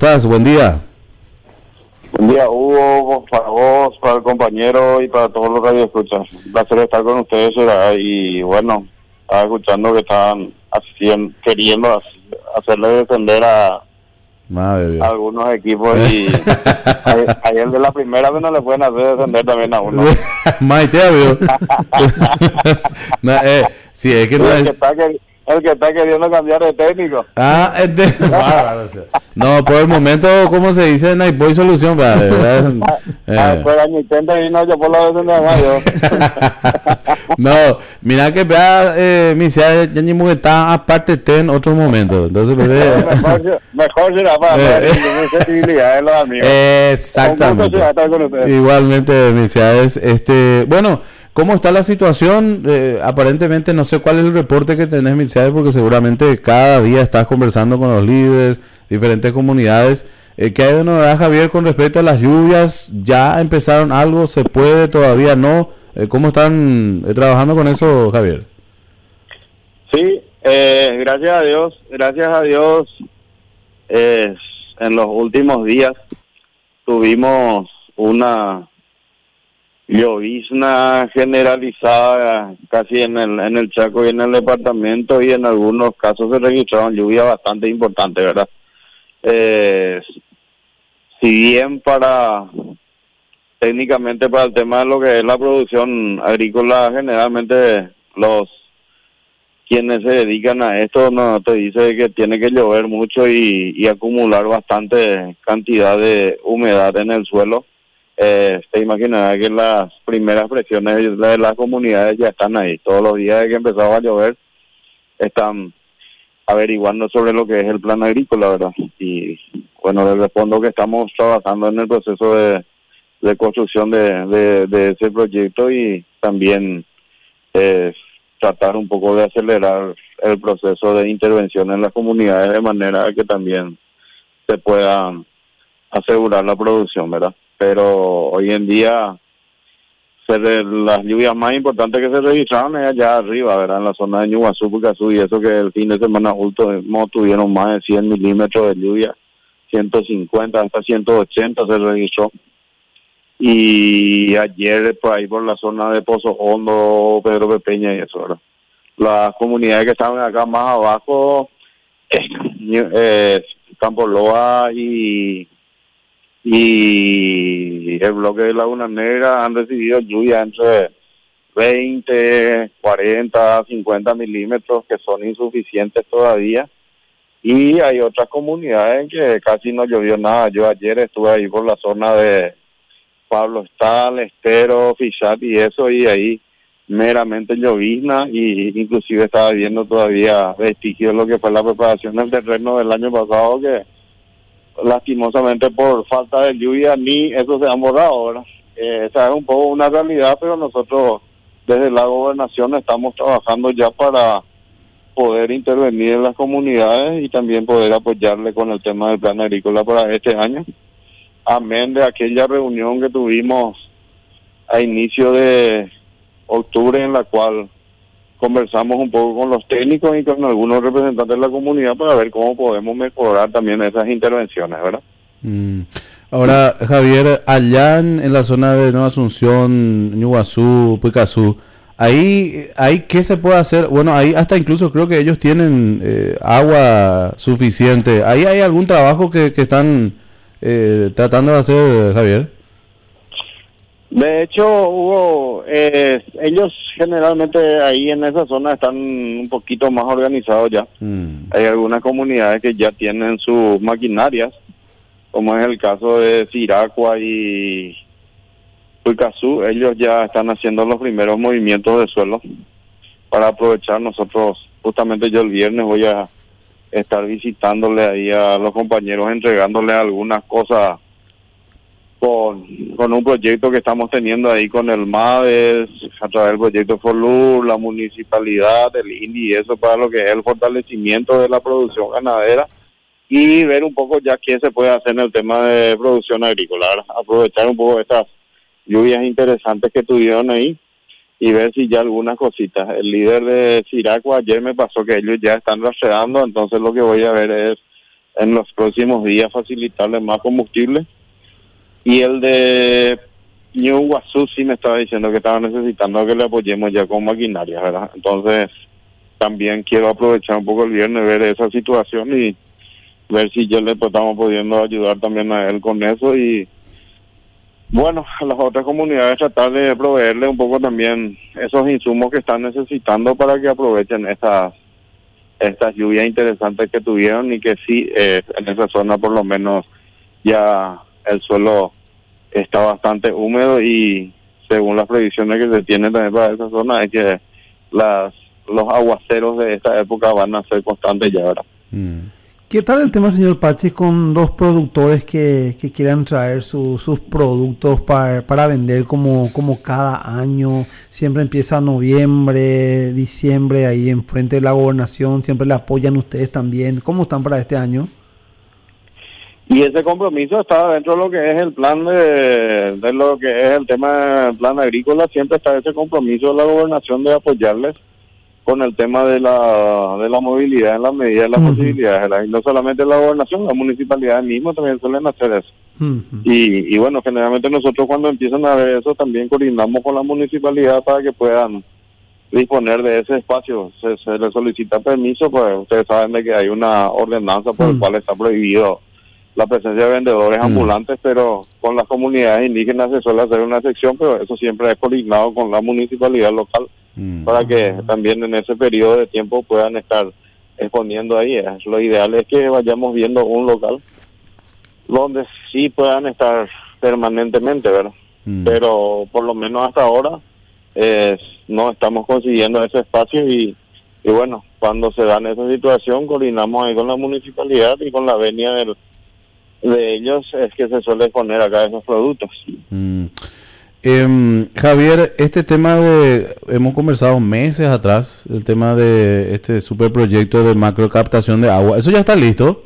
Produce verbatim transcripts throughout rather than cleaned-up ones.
estás? Buen día. Buen día, Hugo, para vos, para el compañero y para todos los que escuchan. Un placer estar con ustedes, ¿verdad? Y bueno, estaba escuchando que estaban haciendo, queriendo hacerle defender a, Madre a algunos equipos y hay, hay el de la primera que no le pueden hacer defender también a uno. Maite, amigo. No, eh, sí, es que no el, es... que está, el que está queriendo cambiar de técnico. Ah, es de... Bárbaro, o sea. No, por el momento, ¿cómo se dice? No hay voy solución, padre. Ah, pues año intenta y no, yo por la vez de mayo. No, mira que vea, eh, mi ciudad ya ni muy está aparte de en otro momento. Entonces, pues, eh, mejor, mejor será para ver la sensibilidad de los amigos. Exactamente. Igualmente, mis ciudades, este, bueno, ¿cómo está la situación? Eh, aparentemente, no sé cuál es el reporte que tenés, mis ciudades, porque seguramente cada día estás conversando con los líderes, diferentes comunidades. Eh, ¿Qué hay de novedad, Javier, con respecto a las lluvias? ¿Ya empezaron algo? ¿Se puede? ¿Todavía no? Eh, ¿Cómo están eh, trabajando con eso, Javier? Sí, eh, gracias a Dios, gracias a Dios, eh, en los últimos días tuvimos una llovizna generalizada casi en el en el Chaco y en el departamento, y en algunos casos se registraron lluvias bastante importantes, ¿verdad? Eh, si bien para técnicamente para el tema de lo que es la producción agrícola, generalmente los quienes se dedican a esto no te dice que tiene que llover mucho y, y acumular bastante cantidad de humedad en el suelo. Eh, te imaginarás que las primeras presiones de las comunidades ya están ahí. Todos los días de que empezaba a llover están averiguando sobre lo que es el plan agrícola, ¿verdad? Y bueno, les respondo que estamos trabajando en el proceso de, de construcción de, de, de ese proyecto, y también eh, tratar un poco de acelerar el proceso de intervención en las comunidades de manera que también se pueda asegurar la producción, ¿verdad? Pero hoy en día se re, las lluvias más importantes que se registraron es allá arriba, ¿verdad? En la zona de Ñuguazú, Pucazú, y eso que el fin de semana último tuvieron más de cien milímetros de lluvia, ciento cincuenta hasta ciento ochenta se registró. Y ayer por ahí por la zona de Pozo Hondo, Pedro Pepeña y eso, ¿verdad? Las comunidades que estaban acá más abajo, eh, eh, Campo Loa y y el bloque de Laguna Negra han recibido lluvia entre veinte, cuarenta, cincuenta milímetros, que son insuficientes todavía, y hay otras comunidades en que casi no llovió nada. Yo ayer estuve ahí por la zona de Pablo Estal, Estero, Fichat y eso, y ahí meramente llovizna, y inclusive estaba viendo todavía vestigios de lo que fue la preparación del terreno del año pasado, que lastimosamente por falta de lluvia ni eso se ha borrado, ¿verdad? Eh, esa es un poco una realidad, pero nosotros desde la gobernación estamos trabajando ya para poder intervenir en las comunidades y también poder apoyarle con el tema del plan agrícola para este año. Amén de aquella reunión que tuvimos a inicio de octubre, en la cual conversamos un poco con los técnicos y con algunos representantes de la comunidad para ver cómo podemos mejorar también esas intervenciones, ¿verdad? Mm. Ahora, Javier, allá en, en la zona de Nueva Asunción, Ñuguazú, Pucazú, ahí, ahí ¿qué se puede hacer? Bueno, ahí hasta incluso creo que ellos tienen eh, agua suficiente. ¿Ahí hay algún trabajo que, que están eh, tratando de hacer, Javier? De hecho, Hugo, eh, ellos generalmente ahí en esa zona están un poquito más organizados ya. Mm. Hay algunas comunidades que ya tienen sus maquinarias, como es el caso de Siracua y Pucazú. Ellos ya están haciendo los primeros movimientos de suelo para aprovechar. Nosotros, justamente yo el viernes voy a estar visitándole ahí a los compañeros, entregándole algunas cosas Con, con un proyecto que estamos teniendo ahí con el MADES, a través del proyecto FORLUR, la municipalidad, el I N I, y eso para lo que es el fortalecimiento de la producción ganadera, y ver un poco ya qué se puede hacer en el tema de producción agrícola, ¿verdad? Aprovechar un poco estas lluvias interesantes que tuvieron ahí y ver si ya algunas cositas. El líder de Siracua ayer me pasó que ellos ya están rastreando, entonces lo que voy a ver es en los próximos días facilitarle más combustible. Y el de New Guazú sí me estaba diciendo que estaba necesitando que le apoyemos ya con maquinaria, ¿verdad? Entonces también quiero aprovechar un poco el viernes, ver esa situación y ver si yo le estamos pudiendo ayudar también a él con eso. Y bueno, a las otras comunidades tratar de proveerle un poco también esos insumos que están necesitando para que aprovechen estas estas lluvias interesantes que tuvieron y que sí, eh, en esa zona por lo menos ya el suelo está bastante húmedo y según las previsiones que se tienen también para esa zona es que las los aguaceros de esta época van a ser constantes ya ahora. Mm. ¿Qué tal el tema, señor Pachi, con los productores que, que quieran traer su, sus productos para, para vender como, como cada año? Siempre empieza noviembre, diciembre, ahí enfrente de la gobernación, siempre le apoyan ustedes también. ¿Cómo están para este año? Y ese compromiso está dentro de lo que es el plan de, de lo que es el tema del plan agrícola, siempre está ese compromiso de la gobernación de apoyarles con el tema de la de la movilidad en la medida de las uh-huh. posibilidades. Y no solamente la gobernación, las municipalidades mismas también suelen hacer eso. Uh-huh. Y, y bueno, generalmente nosotros cuando empiezan a ver eso también coordinamos con la municipalidad para que puedan disponer de ese espacio. Se, se les solicita permiso, pues ustedes saben de que hay una ordenanza por uh-huh. la cual está prohibido la presencia de vendedores uh-huh. ambulantes, pero con las comunidades indígenas se suele hacer una sección, pero eso siempre es coordinado con la municipalidad local. Mm. Para que también en ese periodo de tiempo puedan estar exponiendo ahí. Lo ideal es que vayamos viendo un local donde sí puedan estar permanentemente, ¿verdad? Mm. Pero por lo menos hasta ahora eh, no estamos consiguiendo ese espacio y, y bueno, cuando se da en esa situación coordinamos ahí con la municipalidad y con la venia del, de ellos es que se suele exponer acá esos productos. Mm. Eh, Javier, este tema de, hemos conversado meses atrás, el tema de este superproyecto de macrocaptación de agua, ¿eso ya está listo?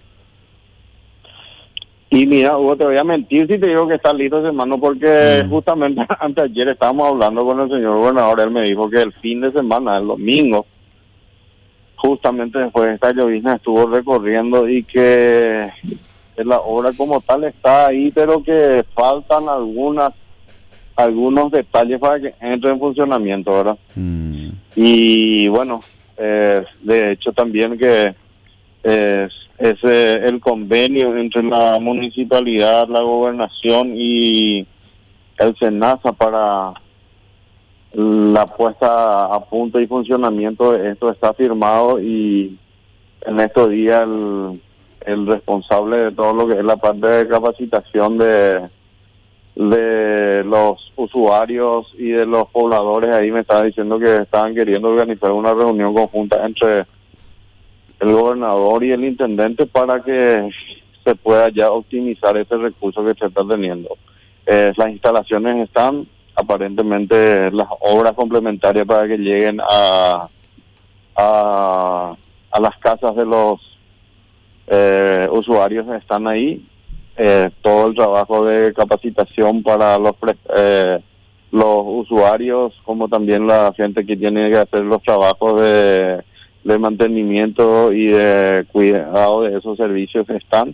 Y mira, Hugo, te voy a mentir si te digo que está listo, hermano, porque mm. justamente antes de ayer estábamos hablando con el señor gobernador, él me dijo que el fin de semana, el domingo, justamente después de esta llovizna estuvo recorriendo y que la obra como tal está ahí, pero que faltan algunas algunos detalles para que entre en funcionamiento, ¿verdad? Mm. Y bueno, eh, de hecho también que eh, ese el convenio entre la municipalidad, la gobernación y el SENASA para la puesta a punto y funcionamiento de esto está firmado y en estos días el, el responsable de todo lo que es la parte de capacitación de de los usuarios y de los pobladores ahí me estaba diciendo que estaban queriendo organizar una reunión conjunta entre el gobernador y el intendente para que se pueda ya optimizar ese recurso que se está teniendo. Eh, las instalaciones están, aparentemente las obras complementarias para que lleguen a a, a las casas de los eh, usuarios están ahí. Eh, todo el trabajo de capacitación para los eh, los usuarios, como también la gente que tiene que hacer los trabajos de, de mantenimiento y de cuidado de esos servicios están,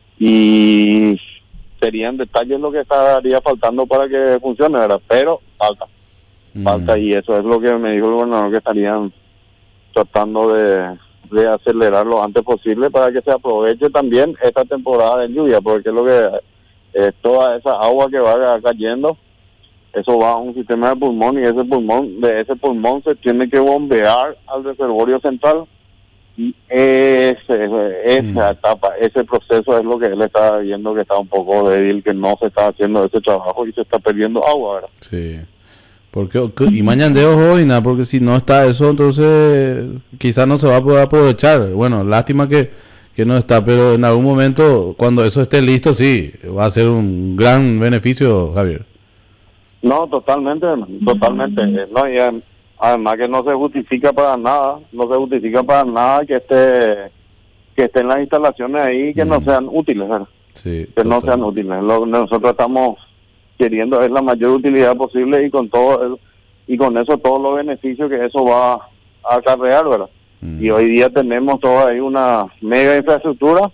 y serían detalles lo que estaría faltando para que funcione, ¿verdad? Pero falta, mm. falta y eso es lo que me dijo el gobernador, que estarían tratando de de acelerar lo antes posible para que se aproveche también esta temporada de lluvia, porque es lo que eh, toda esa agua que va cayendo, eso va a un sistema de pulmón y ese pulmón, de ese pulmón se tiene que bombear al reservorio central y ese, esa mm. etapa, ese proceso es lo que él está viendo que está un poco débil, que no se está haciendo ese trabajo y se está perdiendo agua, ¿verdad? Sí. Porque, y mañana de ojo y nada, porque si no está eso, entonces quizás no se va a poder aprovechar. Bueno, lástima que, que no está, pero en algún momento, cuando eso esté listo, sí, va a ser un gran beneficio, Javier. No, totalmente, totalmente. No, y además que no se justifica para nada, no se justifica para nada que esté que estén las instalaciones ahí que mm. no sean útiles, ¿verdad? Sí, que total. no sean útiles. Lo, nosotros estamos queriendo es la mayor utilidad posible y con todo el, y con eso todos los beneficios que eso va a acarrear, ¿verdad? Mm. Y hoy día tenemos toda ahí una mega infraestructura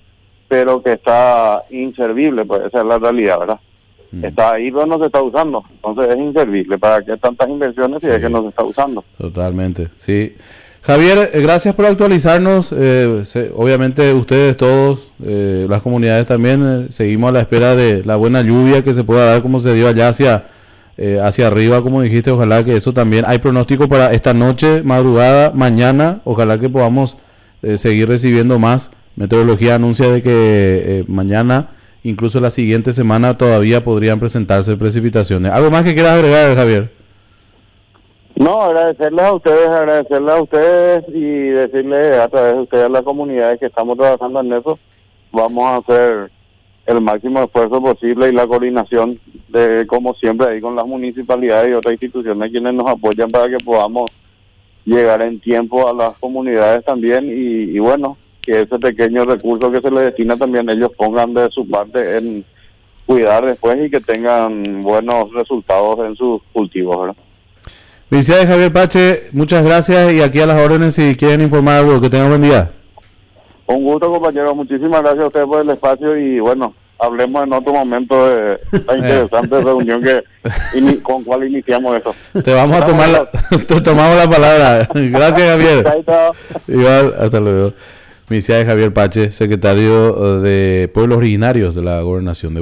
pero que está inservible, pues esa es la realidad, ¿verdad? Mm. Está ahí, pero no se está usando, entonces es inservible. ¿Para qué tantas inversiones si sí. es que no se está usando? Totalmente, sí. Javier, gracias por actualizarnos. Eh, se, obviamente ustedes todos, eh, las comunidades también, eh, seguimos a la espera de la buena lluvia que se pueda dar como se dio allá hacia, eh, hacia arriba, como dijiste. Ojalá que eso también. Hay pronóstico para esta noche, madrugada, mañana. Ojalá que podamos eh, seguir recibiendo más. Meteorología anuncia de que eh, mañana, incluso la siguiente semana, todavía podrían presentarse precipitaciones. ¿Algo más que quieras agregar, Javier? No, agradecerles a ustedes, agradecerles a ustedes y decirles a través de ustedes a las comunidades que estamos trabajando en eso. Vamos a hacer el máximo esfuerzo posible y la coordinación de, como siempre, ahí con las municipalidades y otras instituciones quienes nos apoyan para que podamos llegar en tiempo a las comunidades también y, y bueno, que ese pequeño recurso que se les destina también ellos pongan de su parte en cuidar después y que tengan buenos resultados en sus cultivos, ¿verdad? Felicidades, Javier Pache, muchas gracias y aquí a las órdenes si quieren informar algo. Que tengan buen día. Un gusto, compañero, muchísimas gracias a ustedes por el espacio y bueno, hablemos en otro momento de la interesante reunión que in, con cual iniciamos eso. Te vamos a tomar la, te tomamos la palabra. Gracias, Javier. Igual, hasta luego. Felicidades, Javier Pache, secretario de Pueblos Originarios de la Gobernación de